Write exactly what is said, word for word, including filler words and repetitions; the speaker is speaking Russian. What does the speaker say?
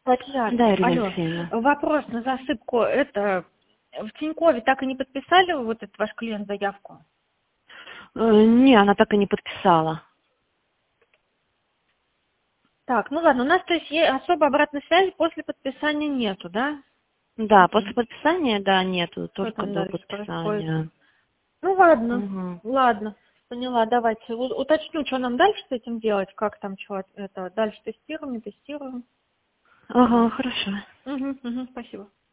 Татьяна, Да, Ирина алло, Алексеевна. вопрос на засыпку. Это в Тинькове так и не подписали вот этот ваш клиент заявку? Э, Не, она так и не подписала. Так, ну ладно, у нас, то есть, е- особо обратной связи после подписания нету, да? Да, после подписания, да, нету, Что только там до дальше происходит? подписания. Ну ладно, Угу. ладно, поняла, давайте. У- уточню, что нам дальше с этим делать, как там что, это, дальше тестируем, не тестируем. Ага, хорошо. Угу, угу, спасибо.